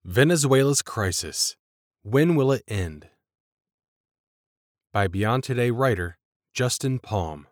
Venezuela's Crisis. When Will It End? By Beyond Today writer Justin Palm.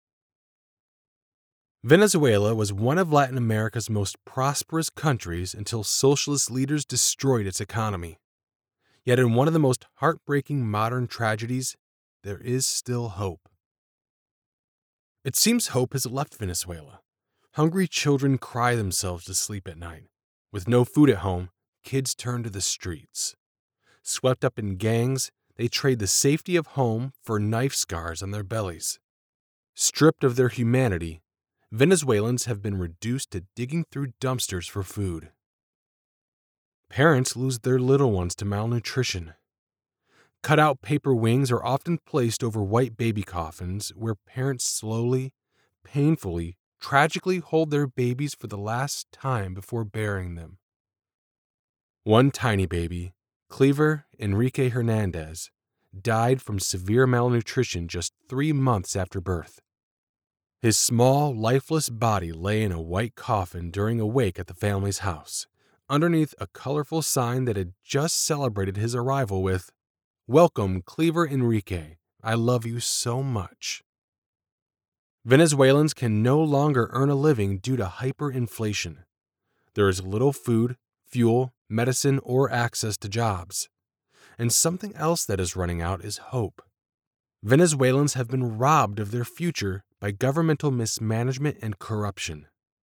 Venezuela was one of Latin America's most prosperous countries until socialist leaders destroyed its economy. Yet in one of the most heartbreaking modern tragedies, there is still hope. It seems hope has left Venezuela. Hungry children cry themselves to sleep at night. With no food at home, kids turn to the streets. Swept up in gangs, they trade the safety of home for knife scars on their bellies. Stripped of their humanity, Venezuelans have been reduced to digging through dumpsters for food. Parents lose their little ones to malnutrition. Cut-out paper wings are often placed over white baby coffins where parents slowly, painfully, tragically hold their babies for the last time before burying them. One tiny baby, Clever Enrique Hernandez, died from severe malnutrition just 3 months after birth. His small, lifeless body lay in a white coffin during a wake at the family's house, underneath a colorful sign that had just celebrated his arrival with, "Welcome, Clever Enrique. I love you so much." Venezuelans can no longer earn a living due to hyperinflation. There is little food, fuel, medicine, or access to jobs. And something else that is running out is hope. Venezuelans have been robbed of their future by governmental mismanagement and corruption.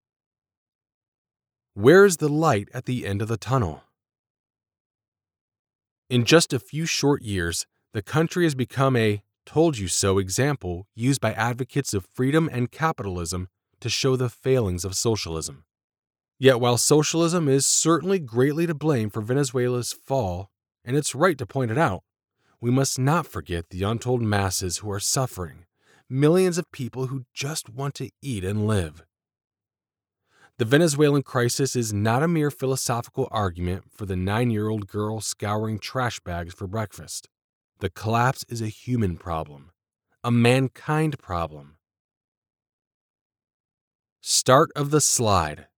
Where is the light at the end of the tunnel? In just a few short years, the country has become a told you so example used by advocates of freedom and capitalism to show the failings of socialism. Yet while socialism is certainly greatly to blame for Venezuela's fall, and it's right to point it out, we must not forget the untold masses who are suffering, millions of people who just want to eat and live. The Venezuelan crisis is not a mere philosophical argument for the 9-year-old girl scouring trash bags for breakfast. The collapse is a human problem, a mankind problem. Start of the slide.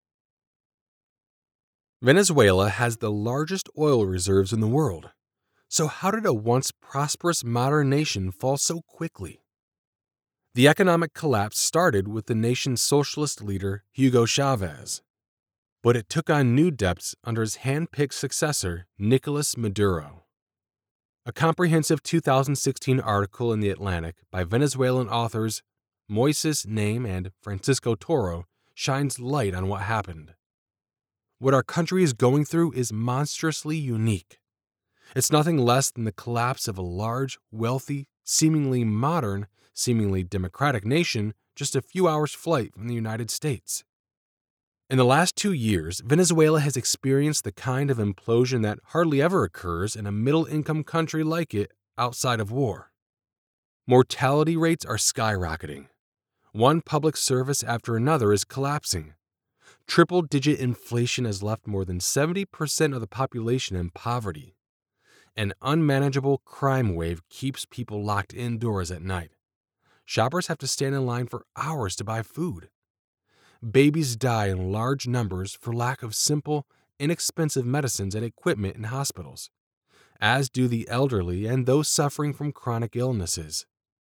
Venezuela has the largest oil reserves in the world. So how did a once prosperous modern nation fall so quickly? The economic collapse started with the nation's socialist leader, Hugo Chavez. But it took on new depths under his hand-picked successor, Nicolas Maduro. A comprehensive 2016 article in The Atlantic by Venezuelan authors Moises Naim and Francisco Toro shines light on what happened. What our country is going through is monstrously unique. It's nothing less than the collapse of a large, wealthy, seemingly modern, seemingly democratic nation just a few hours' flight from the United States. In the last 2 years, Venezuela has experienced the kind of implosion that hardly ever occurs in a middle-income country like it outside of war. Mortality rates are skyrocketing. One public service after another is collapsing. Triple-digit inflation has left more than 70% of the population in poverty. An unmanageable crime wave keeps people locked indoors at night. Shoppers have to stand in line for hours to buy food. Babies die in large numbers for lack of simple, inexpensive medicines and equipment in hospitals, as do the elderly and those suffering from chronic illnesses.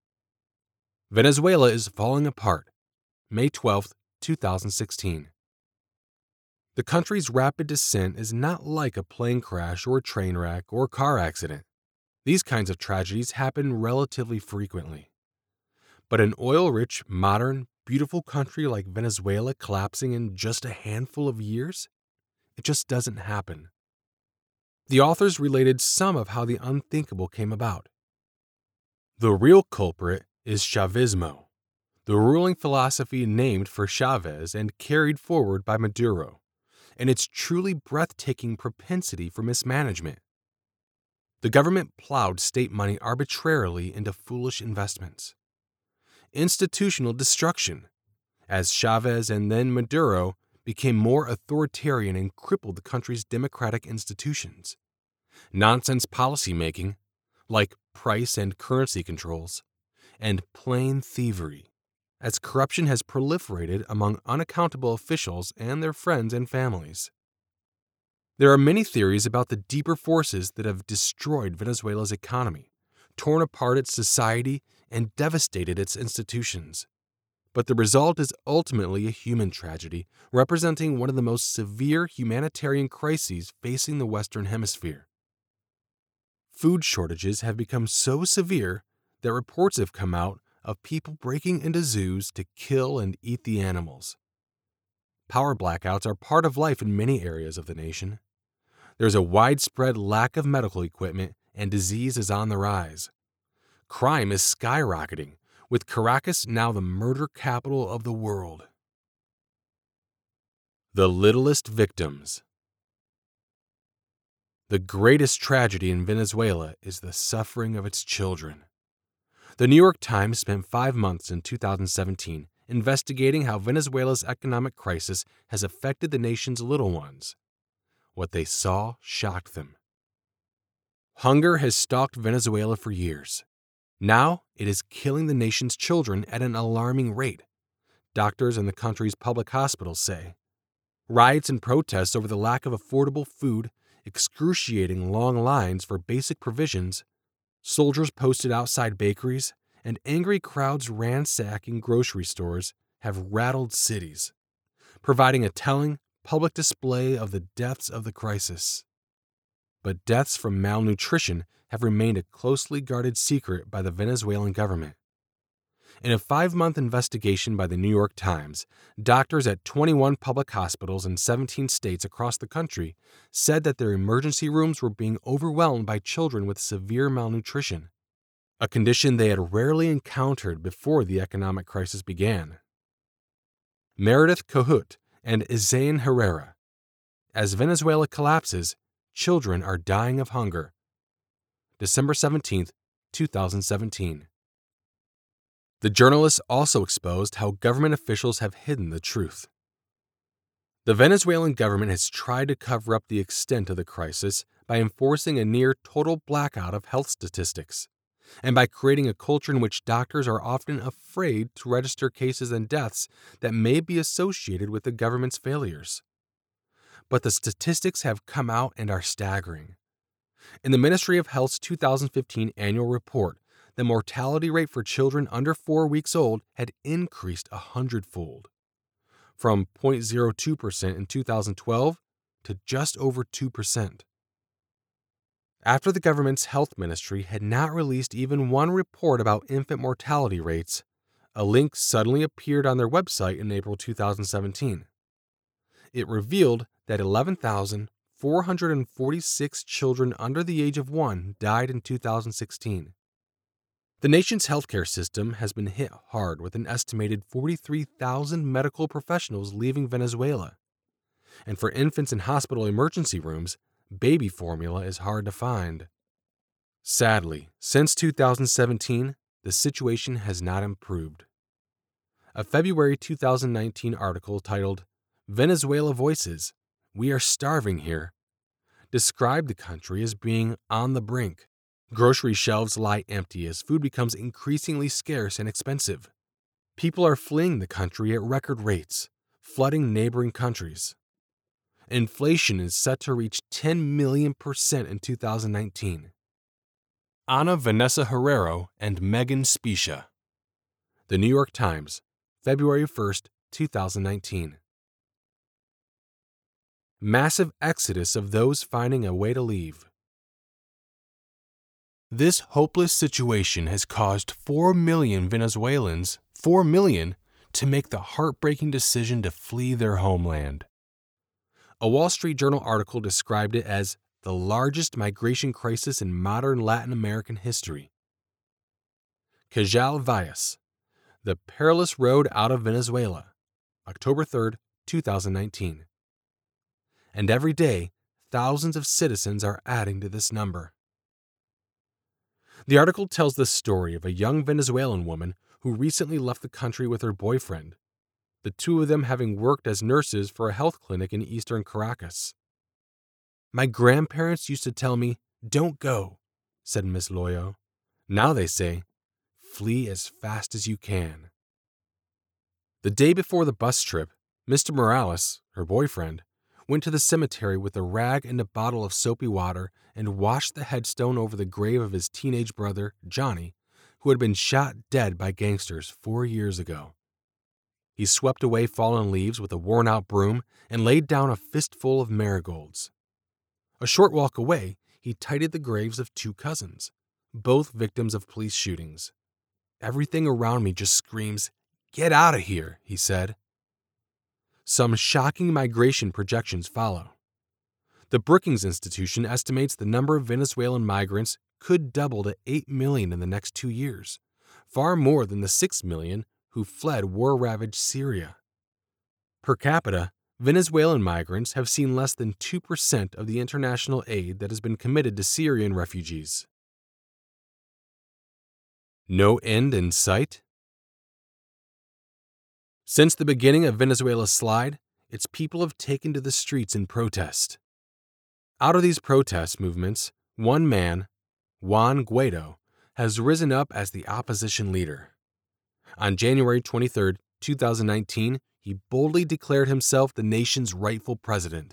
Venezuela is falling apart. May 12, 2016. The country's rapid descent is not like a plane crash or train wreck or car accident. These kinds of tragedies happen relatively frequently. But an oil-rich, modern, beautiful country like Venezuela collapsing in just a handful of years? It just doesn't happen. The authors related some of how the unthinkable came about. The real culprit is Chavismo, the ruling philosophy named for Chavez and carried forward by Maduro, and its truly breathtaking propensity for mismanagement. The government plowed state money arbitrarily into foolish investments. Institutional destruction, as Chavez and then Maduro became more authoritarian and crippled the country's democratic institutions. Nonsense policymaking, like price and currency controls, and plain thievery, as corruption has proliferated among unaccountable officials and their friends and families. There are many theories about the deeper forces that have destroyed Venezuela's economy, torn apart its society, and devastated its institutions. But the result is ultimately a human tragedy, representing one of the most severe humanitarian crises facing the Western Hemisphere. Food shortages have become so severe that reports have come out of people breaking into zoos to kill and eat the animals. Power blackouts are part of life in many areas of the nation. There's a widespread lack of medical equipment, and disease is on the rise. Crime is skyrocketing, with Caracas now the murder capital of the world. The littlest victims. The greatest tragedy in Venezuela is the suffering of its children. The New York Times spent 5 months in 2017 investigating how Venezuela's economic crisis has affected the nation's little ones. What they saw shocked them. Hunger has stalked Venezuela for years. Now it is killing the nation's children at an alarming rate, doctors in the country's public hospitals say. Riots and protests over the lack of affordable food, excruciating long lines for basic provisions, soldiers posted outside bakeries, and angry crowds ransacking grocery stores have rattled cities, providing a telling public display of the depths of the crisis. But deaths from malnutrition have remained a closely guarded secret by the Venezuelan government. In a 5-month investigation by the New York Times, doctors at 21 public hospitals in 17 states across the country said that their emergency rooms were being overwhelmed by children with severe malnutrition, a condition they had rarely encountered before the economic crisis began. Meredith Kohut and Isain Herrera. As Venezuela collapses, children are dying of hunger. December 17, 2017. The journalists also exposed how government officials have hidden the truth. The Venezuelan government has tried to cover up the extent of the crisis by enforcing a near-total blackout of health statistics, and by creating a culture in which doctors are often afraid to register cases and deaths that may be associated with the government's failures. But the statistics have come out and are staggering. In the Ministry of Health's 2015 annual report, the mortality rate for children under 4 weeks old had increased 100-fold, from 0.02% in 2012 to just over 2%. After the government's health ministry had not released even one report about infant mortality rates, a link suddenly appeared on their website in April 2017. It revealed that 11,446 children under the age of 1 died in 2016. The nation's healthcare system has been hit hard with an estimated 43,000 medical professionals leaving Venezuela. And for infants in hospital emergency rooms, baby formula is hard to find. Sadly, since 2017, the situation has not improved. A February 2019 article titled, "Venezuela Voices, We Are Starving Here," described the country as being on the brink. Grocery shelves lie empty as food becomes increasingly scarce and expensive. People are fleeing the country at record rates, flooding neighboring countries. Inflation is set to reach 10 million% in 2019. Ana Vanessa Herrero and Megan Specia. The New York Times, February 1st, 2019. Massive exodus of those finding a way to leave. This hopeless situation has caused 4 million Venezuelans, 4 million, to make the heartbreaking decision to flee their homeland. A Wall Street Journal article described it as the largest migration crisis in modern Latin American history. Cajal Valles, The Perilous Road Out of Venezuela, October 3, 2019. And every day, thousands of citizens are adding to this number. The article tells the story of a young Venezuelan woman who recently left the country with her boyfriend, the two of them having worked as nurses for a health clinic in eastern Caracas. "My grandparents used to tell me, 'Don't go,'" said Miss Loyo. "Now they say, 'Flee as fast as you can.'" The day before the bus trip, Mr. Morales, her boyfriend, went to the cemetery with a rag and a bottle of soapy water and washed the headstone over the grave of his teenage brother, Johnny, who had been shot dead by gangsters 4 years ago. He swept away fallen leaves with a worn-out broom and laid down a fistful of marigolds. A short walk away, he tidied the graves of 2 cousins, both victims of police shootings. "Everything around me just screams, 'Get out of here,'" he said. Some shocking migration projections follow. The Brookings Institution estimates the number of Venezuelan migrants could double to 8 million in the next 2 years, far more than the 6 million who fled war-ravaged Syria. Per capita, Venezuelan migrants have seen less than 2% of the international aid that has been committed to Syrian refugees. No end in sight? Since the beginning of Venezuela's slide, its people have taken to the streets in protest. Out of these protest movements, one man, Juan Guaido, has risen up as the opposition leader. On January 23, 2019, he boldly declared himself the nation's rightful president.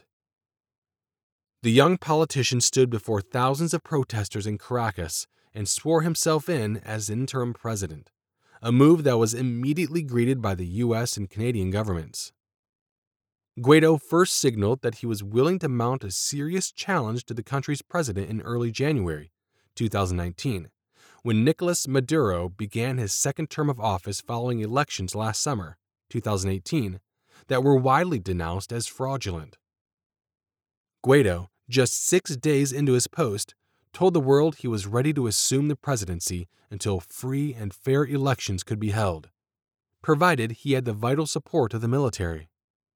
The young politician stood before thousands of protesters in Caracas and swore himself in as interim president, a move that was immediately greeted by the U.S. and Canadian governments. Guaido first signaled that he was willing to mount a serious challenge to the country's president in early January 2019, when Nicolas Maduro began his second term of office following elections last summer, 2018, that were widely denounced as fraudulent. Guaido, just 6 days into his post, told the world he was ready to assume the presidency until free and fair elections could be held, provided he had the vital support of the military.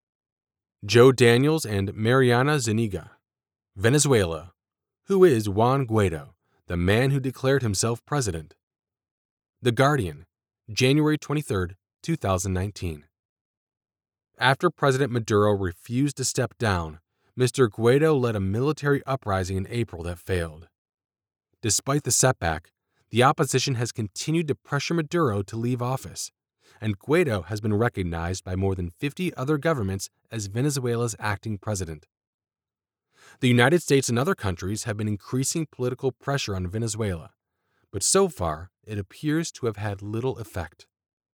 Joe Daniels and Mariana Zuniga, Venezuela. Who is Juan Guaido, the man who declared himself president? The Guardian, January 23, 2019. After President Maduro refused to step down, Mr. Guaido led a military uprising in April that failed. Despite the setback, the opposition has continued to pressure Maduro to leave office, and Guaido has been recognized by more than 50 other governments as Venezuela's acting president. The United States and other countries have been increasing political pressure on Venezuela, but so far it appears to have had little effect.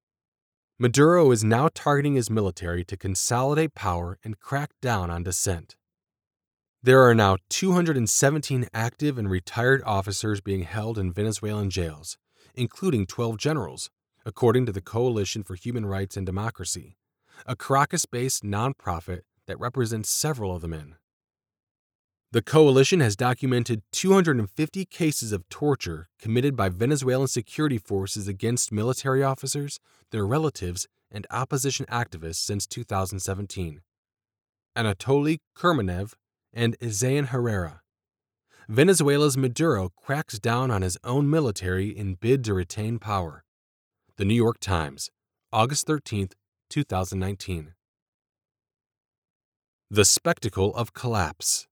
Maduro is now targeting his military to consolidate power and crack down on dissent. There are now 217 active and retired officers being held in Venezuelan jails, including 12 generals, according to the Coalition for Human Rights and Democracy, a Caracas-based nonprofit that represents several of the men. The coalition has documented 250 cases of torture committed by Venezuelan security forces against military officers, their relatives, and opposition activists since 2017. Anatoly Kurmanev and Isayan Herrera. Venezuela's Maduro cracks down on his own military in bid to retain power. The New York Times, August 13, 2019. The spectacle of collapse.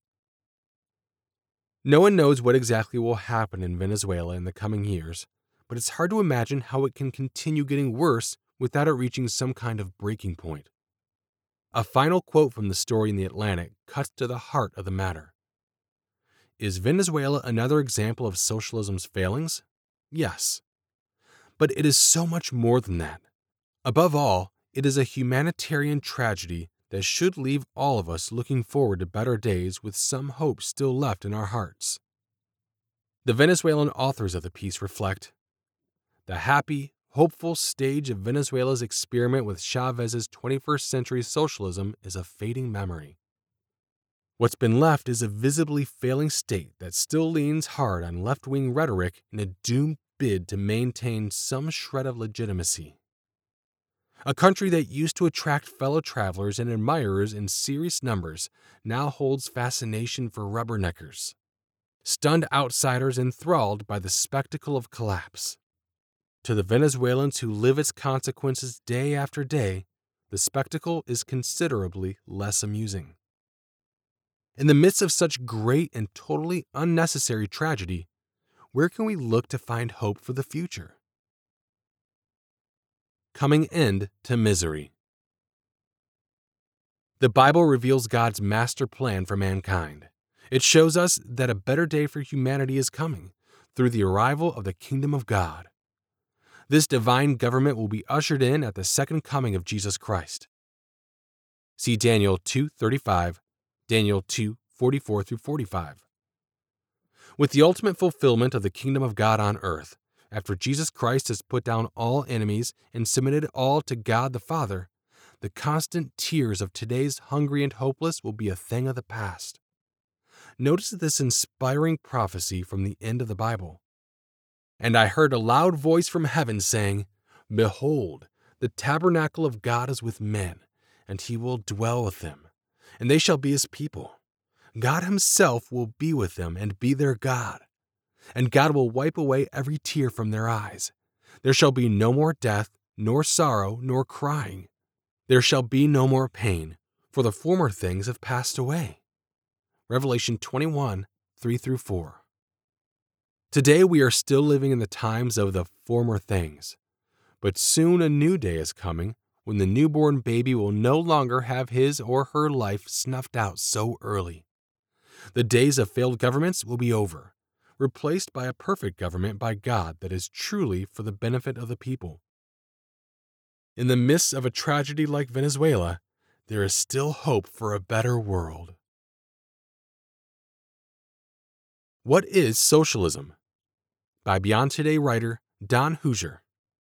No one knows what exactly will happen in Venezuela in the coming years, but it's hard to imagine how it can continue getting worse without it reaching some kind of breaking point. A final quote from the story in The Atlantic cuts to the heart of the matter. Is Venezuela another example of socialism's failings? Yes. But it is so much more than that. Above all, it is a humanitarian tragedy that should leave all of us looking forward to better days with some hope still left in our hearts. The Venezuelan authors of the piece reflect, the happy, hopeful stage of Venezuela's experiment with Chavez's 21st century socialism is a fading memory. What's been left is a visibly failing state that still leans hard on left-wing rhetoric in a doomed bid to maintain some shred of legitimacy. A country that used to attract fellow travelers and admirers in serious numbers now holds fascination for rubberneckers, stunned outsiders enthralled by the spectacle of collapse. To the Venezuelans who live its consequences day after day, the spectacle is considerably less amusing. In the midst of such great and totally unnecessary tragedy, where can we look to find hope for the future? Coming end to misery. The Bible reveals God's master plan for mankind. It shows us that a better day for humanity is coming through the arrival of the kingdom of God. This divine government will be ushered in at the second coming of Jesus Christ. See Daniel 2:35, Daniel 2:44-45. With the ultimate fulfillment of the kingdom of God on earth, after Jesus Christ has put down all enemies and submitted all to God the Father, the constant tears of today's hungry and hopeless will be a thing of the past. Notice this inspiring prophecy from the end of the Bible. And I heard a loud voice from heaven saying, Behold, the tabernacle of God is with men, and he will dwell with them, and they shall be his people. God himself will be with them and be their God. And God will wipe away every tear from their eyes. There shall be no more death, nor sorrow, nor crying. There shall be no more pain, for the former things have passed away. Revelation 21:3-4. Today we are still living in the times of the former things, but soon a new day is coming when the newborn baby will no longer have his or her life snuffed out so early. The days of failed governments will be over, replaced by a perfect government by God that is truly for the benefit of the people. In the midst of a tragedy like Venezuela, there is still hope for a better world. What is socialism? By Beyond Today writer Don Hoosier.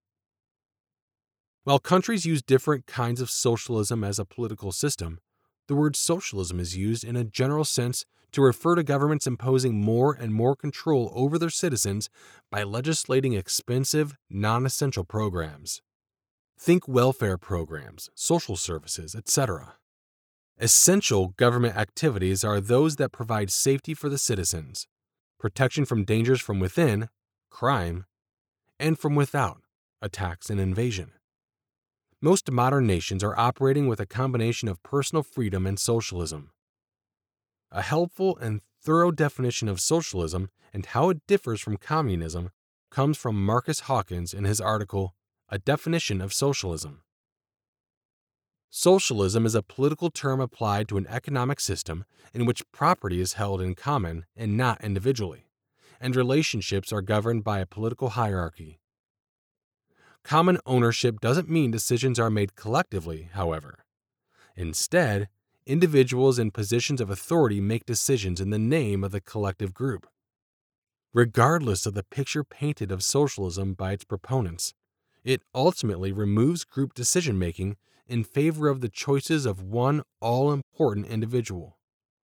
While countries use different kinds of socialism as a political system, the word socialism is used in a general sense to refer to governments imposing more and more control over their citizens by legislating expensive, non-essential programs. Think welfare programs, social services, etc. Essential government activities are those that provide safety for the citizens, protection from dangers from within, crime, and from without, attacks and invasion. Most modern nations are operating with a combination of personal freedom and socialism. A helpful and thorough definition of socialism and how it differs from communism comes from Marcus Hawkins in his article, A Definition of Socialism. Socialism is a political term applied to an economic system in which property is held in common and not individually, and relationships are governed by a political hierarchy. Common ownership doesn't mean decisions are made collectively, however. Instead, individuals in positions of authority make decisions in the name of the collective group. Regardless of the picture painted of socialism by its proponents, it ultimately removes group decision-making in favor of the choices of one all-important individual.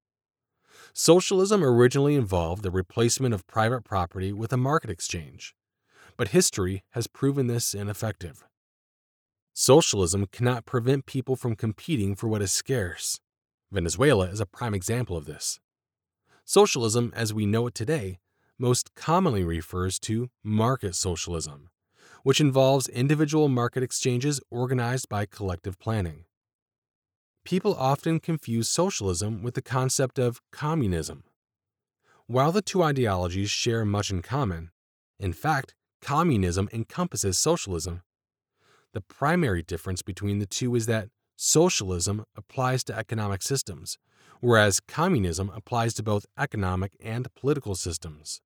Socialism originally involved the replacement of private property with a market exchange, but history has proven this ineffective. Socialism cannot prevent people from competing for what is scarce. Venezuela is a prime example of this. Socialism, as we know it today, most commonly refers to market socialism, which involves individual market exchanges organized by collective planning. People often confuse socialism with the concept of communism. While the two ideologies share much in common, in fact, communism encompasses socialism. The primary difference between the two is that socialism applies to economic systems, whereas communism applies to both economic and political systems.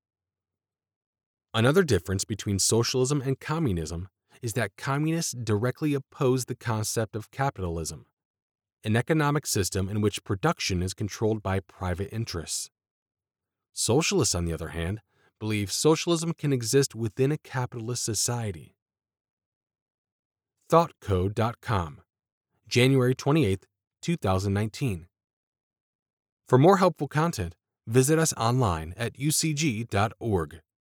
Another difference between socialism and communism is that communists directly oppose the concept of capitalism, an economic system in which production is controlled by private interests. Socialists, on the other hand, believe socialism can exist within a capitalist society. ThoughtCode.com, January 28, 2019. For more helpful content, visit us online at ucg.org.